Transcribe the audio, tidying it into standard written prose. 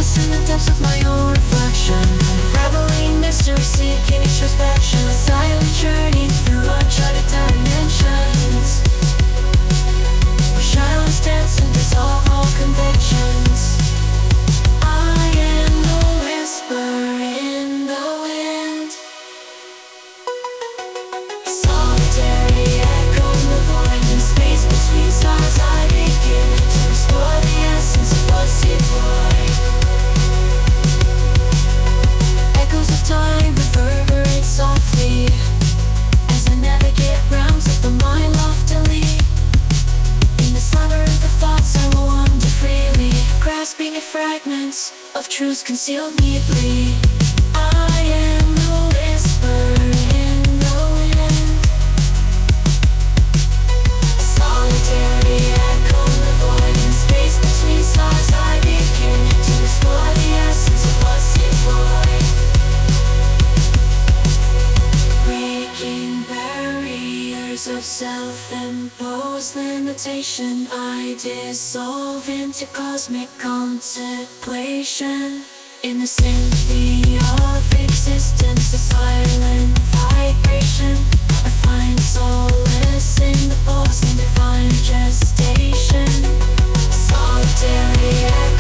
lost in the depths of my own reflection, reveling mystery, seeking introspection, a silent journey through uncharted dimensions, where shadows dance and dissolve all convictions. I am the whisper in the wind, solitary echo in the void, in space between stars. I begin to explore the essence of what's it void. Echoes of time reverberate softly as I navigate realms of the mind loftily. In the slumber of the thoughts I will wander freely, grasping at fragments of truths concealed neatly. I am the whisper in the wind, solitary echo in the void, in space between stars. I begin to explore the essence of what's it void. Breaking barriers of self-imposed limitation, I dissolve into cosmic contemplation. In the symphony of existence, a silent vibration, I find solace in the pause and divine gestation. Solitary